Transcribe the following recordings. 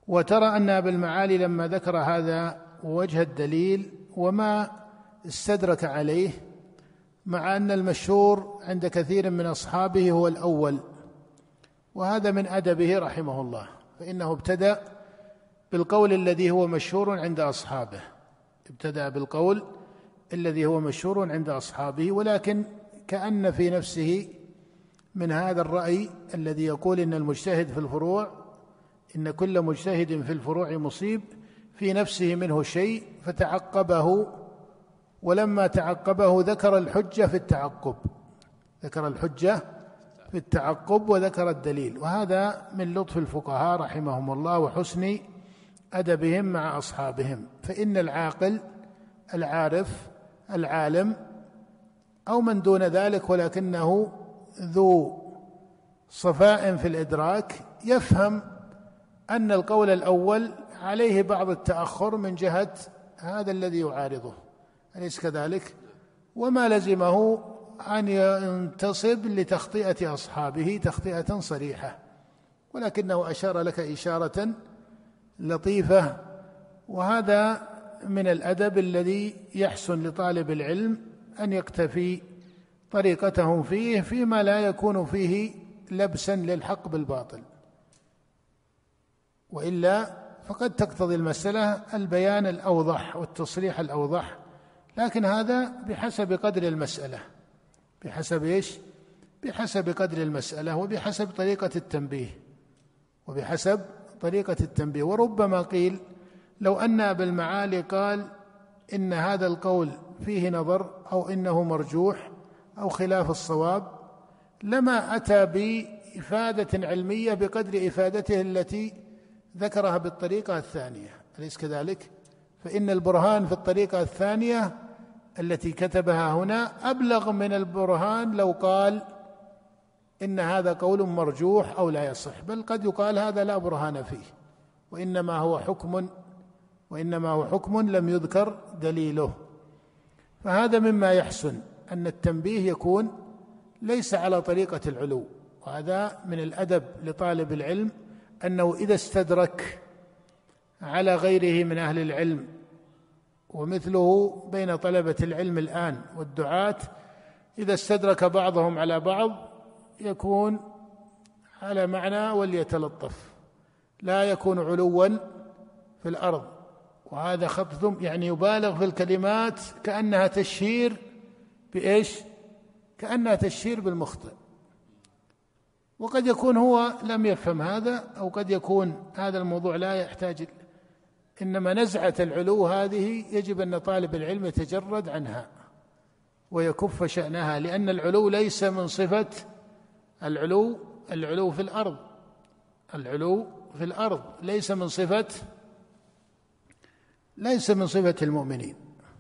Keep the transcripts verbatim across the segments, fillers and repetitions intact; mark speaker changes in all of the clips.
Speaker 1: وترى أن أبا المعالي لما ذكر هذا ووجه الدليل وما استدرك عليه، مع أن المشهور عند كثير من أصحابه هو الأول، وهذا من أدبه رحمه الله، فإنه ابتدأ بالقول الذي هو مشهور عند أصحابه، ابتدأ بالقول الذي هو مشهور عند أصحابه، ولكن كأن في نفسه من هذا الرأي الذي يقول إن المجتهد في الفروع، إن كل مجتهد في الفروع مصيب، في نفسه منه شيء فتعقبه، ولما تعقبه ذكر الحجة في التعقب، ذكر الحجة في التعقب وذكر الدليل، وهذا من لطف الفقهاء رحمهم الله وحسن أدبهم مع أصحابهم. فإن العاقل العارف العالم أو من دون ذلك ولكنه ذو صفاء في الإدراك يفهم أن القول الأول عليه بعض التأخر من جهة هذا الذي يعارضه، أليس كذلك؟ وما لزمه أن ينتصب لتخطئة أصحابه تخطئة صريحة، ولكنه أشار لك إشارة لطيفة، وهذا من الأدب الذي يحسن لطالب العلم أن يقتفي طريقتهم فيه فيما لا يكون فيه لبسا للحق بالباطل، وإلا فقد تقتضي المسألة البيان الأوضح والتصريح الأوضح، لكن هذا بحسب قدر المسألة، بحسب إيش؟ بحسب قدر المسألة وبحسب طريقة التنبيه، وبحسب طريقة التنبيه. وربما قيل لو أن أبا المعالي قال إن هذا القول فيه نظر أو إنه مرجوح أو خلاف الصواب لما أتى بإفادة علمية بقدر إفادته التي ذكرها بالطريقة الثانية، أليس كذلك؟ فإن البرهان في الطريقة الثانية التي كتبها هنا أبلغ من البرهان لو قال إن هذا قول مرجوح أو لا يصح، بل قد يقال هذا لا برهان فيه، وإنما هو حكم وإنما هو حكم لم يذكر دليله. فهذا مما يحسن أن التنبيه يكون ليس على طريقة العلو، وهذا من الأدب لطالب العلم أنه إذا استدرك على غيره من أهل العلم، ومثله بين طلبة العلم الآن والدعاة، إذا استدرك بعضهم على بعض يكون على معنى وليتلطف، لا يكون علوا في الأرض، وهذا خط يعني يبالغ في الكلمات كأنها تشهير بإيش؟ كأنها تشهير بالمخطئ، وقد يكون هو لم يفهم هذا، أو قد يكون هذا الموضوع لا يحتاج، إنما نزعة العلو هذه يجب أن طالب العلم يتجرد عنها ويكف شأنها، لأن العلو ليس من صفة العلو العلو في الأرض، العلو في الأرض ليس من صفة ليس من صفة المؤمنين.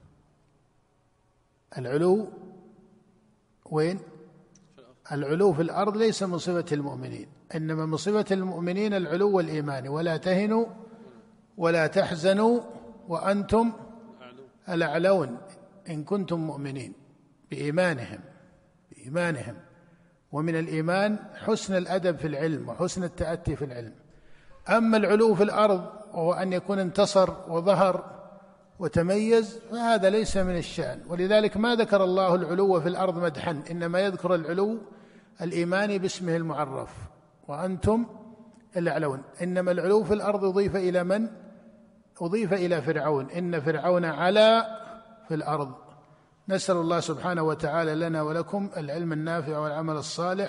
Speaker 1: العلو وين؟ العلو في الأرض ليس من صفة المؤمنين، إنما من صفة المؤمنين العلو والإيمان، ولا تهنوا ولا تحزنوا وأنتم الأعلون إن كنتم مؤمنين، بإيمانهم بإيمانهم ومن الإيمان حسن الأدب في العلم وحسن التأتي في العلم. أما العلو في الأرض وهو أن يكون انتصر وظهر وتميز فهذا ليس من الشأن، ولذلك ما ذكر الله العلو في الأرض مدحا، إنما يذكر العلو الإيماني باسمه المعرف وأنتم الأعلون. إنما العلو في الأرض أضيف إلى من؟ أضيف إلى فرعون، إن فرعون علا في الأرض. نسأل الله سبحانه وتعالى لنا ولكم العلم النافع والعمل الصالح.